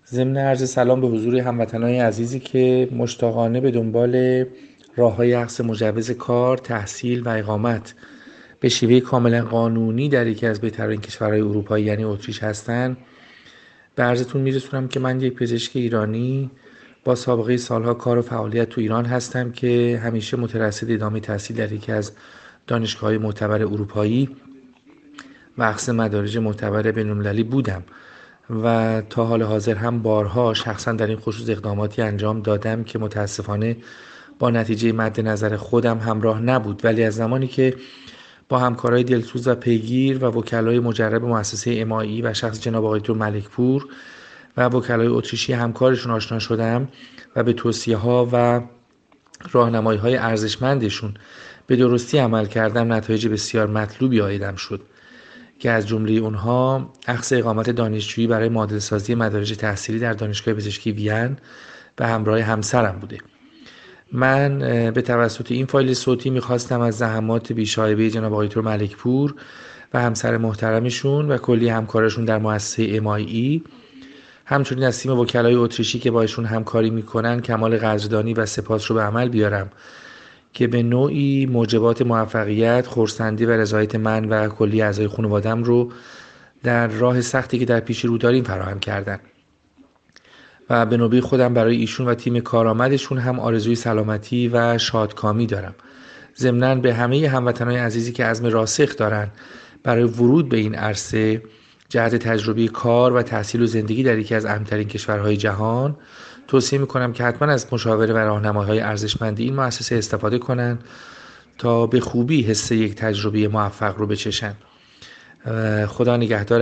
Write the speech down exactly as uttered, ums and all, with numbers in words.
ضمن عرض سلام به حضور هموطنان عزیزی که مشتاقانه به دنبال راه‌های اخذ مجوز کار، تحصیل و اقامت به شیوه کاملا قانونی در یکی از بهترین کشورهای اروپایی یعنی اتریش هستند، به عرضتون میرسونم که من یک پزشک ایرانی با سابقه سالها کار و فعالیت تو ایران هستم که همیشه مترصد ادامه تحصیل در یکی از دانشگاه‌های معتبر اروپایی و اخذ مدارج معتبر بین‌المللی بودم و تا حال حاضر هم بارها شخصا در این خصوص اقداماتی انجام دادم که متاسفانه با نتیجه مد نظر خودم همراه نبود، ولی از زمانی که با همکارای دلسوز و پیگیر و وکلای مجرب مؤسسه امایی و شخص جناب آقای دکتر ملکپور و وکلای اتریشی همکارشون آشنا شدم و به توصیه‌ها و راهنمایی‌های ارزشمندشون به درستی عمل کردم، نتایج بسیار مطلوبی عایدم شد که از جمله اونها اخذ اقامت دانشجویی برای معادله سازی مدارج تحصیلی در دانشگاه پزشکی وین به همراه همسرم بوده. من به توسط این فایل صوتی میخواستم از زحمات بی‌شایبه جناب آقای دکتر ملکپور و همسر محترمشون و کلی همکارشون در مؤسسه امایی، همچنین از تیم وکلای اتریشی که با ایشون همکاری میکنن، کمال قدردانی و سپاس رو به عمل بیارم که به نوعی موجبات موفقیت، خرسندی و رضایت من و کلی اعضای خانواده‌ام رو در راه سختی که در پیش رو داریم فراهم کردن و به نوبه خودم برای ایشون و تیم کارآمدشون هم آرزوی سلامتی و شادکامی دارم. ضمناً به همه هموطنان عزیزی که عزم راسخ دارن برای ورود به این عرصه جهت تجربه کار و تحصیل و زندگی در یکی از امن‌ترین کشورهای جهان توصیه میکنم که حتما از مشاوره و راهنمایی‌های ارزشمند این مؤسسه استفاده کنن تا به خوبی حس یک تجربه موفق رو بچشن. خدا نگهدار